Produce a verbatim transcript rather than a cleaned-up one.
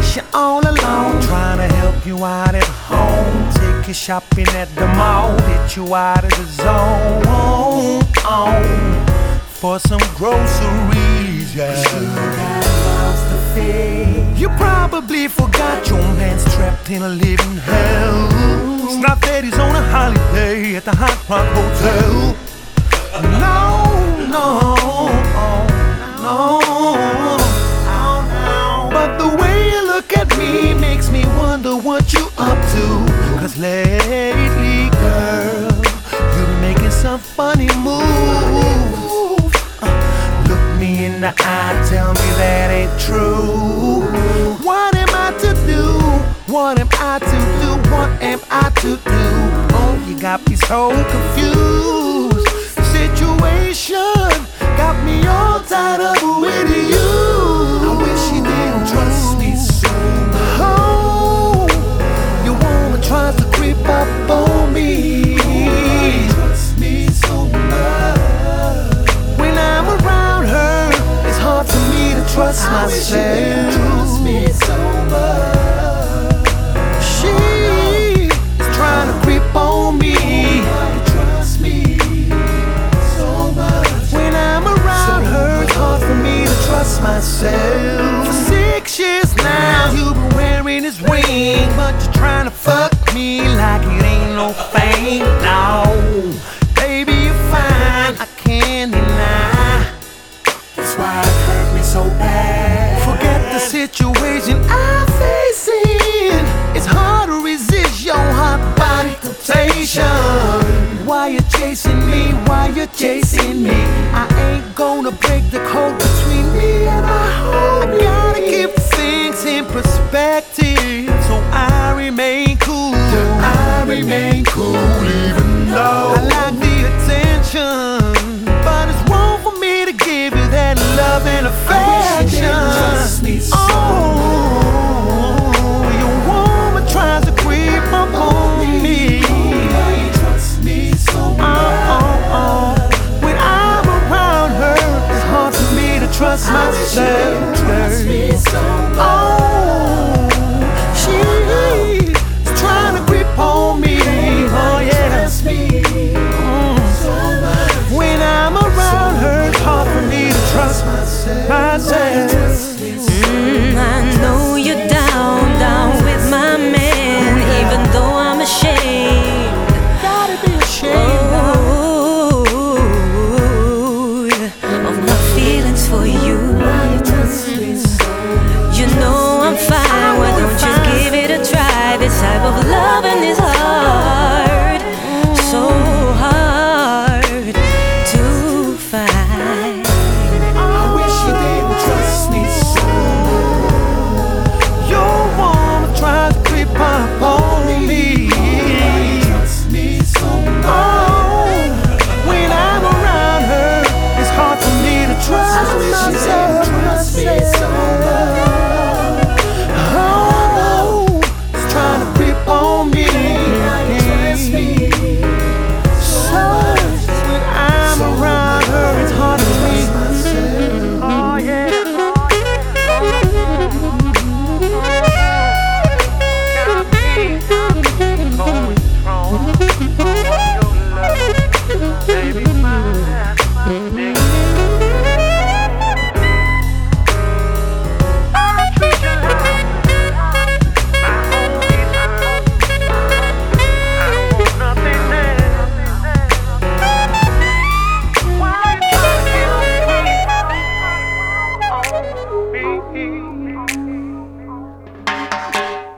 you're all alone. Trying to help you out at home. Take you shopping at the mall. Get you out of the zone. For some groceries, yeah. You probably forgot your man's trapped in a living hell. It's not that he's on a holiday at the Hot Rock Hotel. No, no, no. But the way you look at me makes me wonder what you up to. Cause lately, girl, you be making some funny moves. Look me in the eye, tell me that ain't true. What am I to do? What am I to do? What am I to do? Oh, you got me so confused. The situation got me all tied up with you. I wish you didn't trust me so much. Oh, your woman tries to creep up on me. Trust me so much. When I'm around her, it's hard for me to trust I myself. Wish you didn't trust me so much. She is trying to creep on me. Trust me so much. When I'm around so her, it's hard for me to trust myself. For six years now, you've been wearing this ring, but you're trying to fuck me like it ain't no thing. No, baby, you're fine, I can't deny. That's why it hurt me so bad. Forget the situation I'm facing. It's hard to resist your hot body temptation. Why you chasing me? Why you chasing me? I ain't gonna break the code between me and my home. I gotta keep things in perspective, so I remain